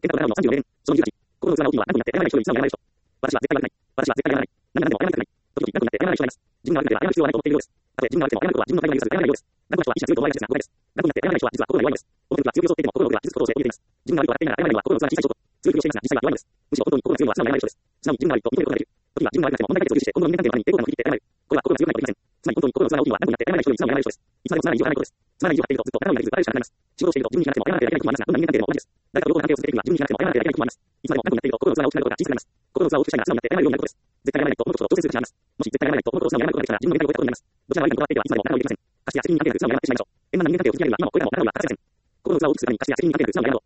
検討からの34年、その28、心の器の大きいのは何となって謝らない人より素直に謝らない人。私は絶対やらない。私は絶対やらない。何が何でも謝らない。時々何となって謝らない人がいます。自分が悪くては謝る必要はないと思っているようです。たとえ自分が悪くても謝ることは自分のためになります。謝らないようです。頑固な人は意志が強いと思われがちですが誤解です。頑固になって謝らない人は実は心が弱いのです。表向きは強気を装っていても心の奥では傷つくことをしておいています。自分が悪く笑っていながら謝るのは心の器が小さい証拠。強気をしていますが実際は弱いのです。むしろ本当に心が強いのは素直に謝らない人です。素直に自分が悪いと認めることができる。時は自分が悪くても問題解決を重視して今後の人間関係のために抵抗感を振り切って謝る。これは心が強くないと言いません。つまり本当に心の器が大きいのは何となって謝らない人より素直に謝らない人です。いつまでも素直な意地を張らないことです。素直な意地を張っているとずっと仲直りができず笑うしかなくなります。仕事をしていると自分に気がなくても謝らなければいけない時もありますが、どんな人間関係でも同じです。誰かと良好な関係を続けているには自分に気がなくても謝らなければいけない時もあります。いつまでも仲直りになっていると心の器が大きくなることが小さくなります。心の器を大きくしたいなら素直になって謝るようになることです。絶対謝らないと思うことと調整する必要があります。もし絶対謝らないと思うことを素直に謝ることができたら自分のやりたいことができたことになります。どちらが悪いかにこだわっていてはいつまでも仲直りできません。貸しや責任に関係なく素直に謝ってしまいましょう。円満な人間関係を築き上げるには今のこれらの仲直りは欠かせません。心の器を大きくするために貸しや責任に関係なく素直に謝る